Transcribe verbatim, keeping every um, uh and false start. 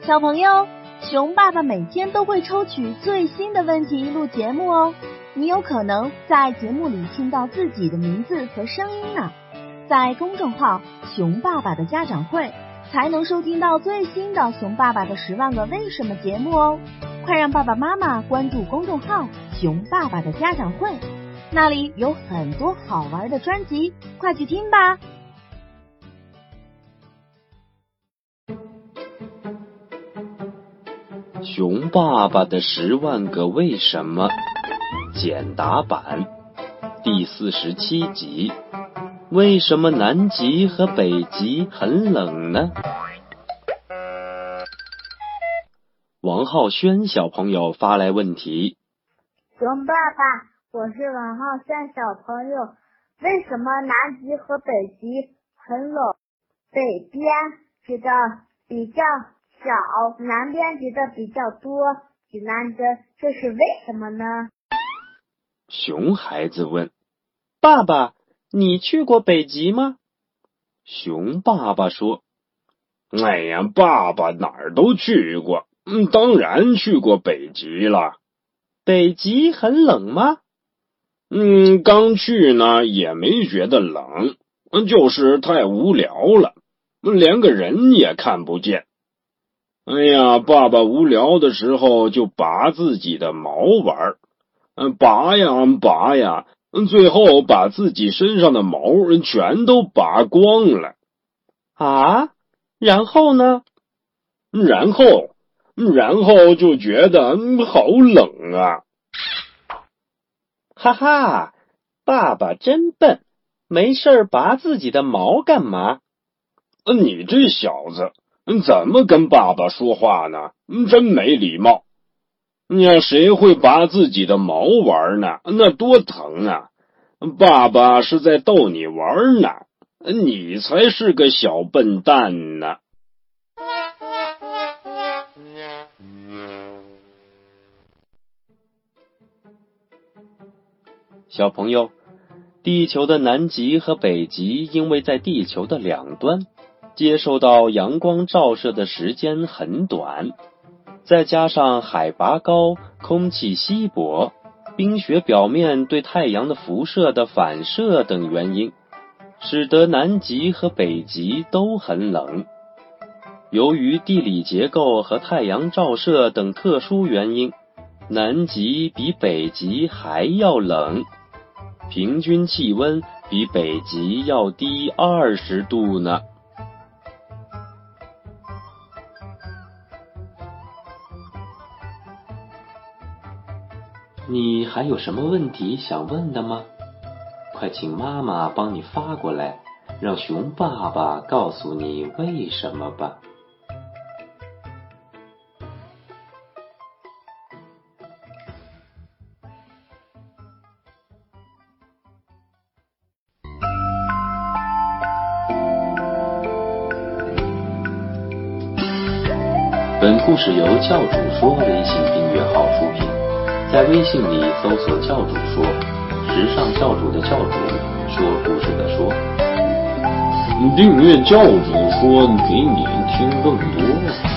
小朋友，熊爸爸每天都会抽取最新的问题录节目哦，你有可能在节目里听到自己的名字和声音呢。在公众号熊爸爸的家长会才能收听到最新的熊爸爸的十万个为什么节目哦，快让爸爸妈妈关注公众号熊爸爸的家长会，那里有很多好玩的专辑，快去听吧。 熊爸爸的十万个为什么简答版第四十七集，为什么南极和北极很冷呢？王浩轩小朋友发来问题： 熊爸爸，我是王浩轩小朋友，为什么南极和北极很冷？北边积的比较少，南边积的比较多，济南的，这是为什么呢？ 熊孩子问：爸爸，你去过北极吗？熊爸爸说：哎呀，爸爸哪儿都去过，嗯，当然去过北极了。北极很冷吗？嗯，刚去呢也没觉得冷，就是太无聊了，连个人也看不见。哎呀，爸爸无聊的时候就拔自己的毛玩，嗯，拔呀拔呀，最后把自己身上的毛全都拔光了。啊？然后呢？然后，然后就觉得嗯好冷啊！哈哈，爸爸真笨，没事拔自己的毛干嘛？你这小子怎么跟爸爸说话呢？真没礼貌！呀，谁会拔自己的毛玩呢？那多疼啊！爸爸是在逗你玩呢，你才是个小笨蛋呢。小朋友，地球的南极和北极因为在地球的两端，接受到阳光照射的时间很短，再加上海拔高、空气稀薄、冰雪表面对太阳的辐射的反射等原因，使得南极和北极都很冷。由于地理结构和太阳照射等特殊原因，南极比北极还要冷，平均气温比北极要低二十度呢。你还有什么问题想问的吗？快请妈妈帮你发过来，让熊爸爸告诉你为什么吧。本故事由教主说微信订阅号出品，在微信里搜索教主说，时尚教主的教主，说故事的说。订阅教主说，给你听更多。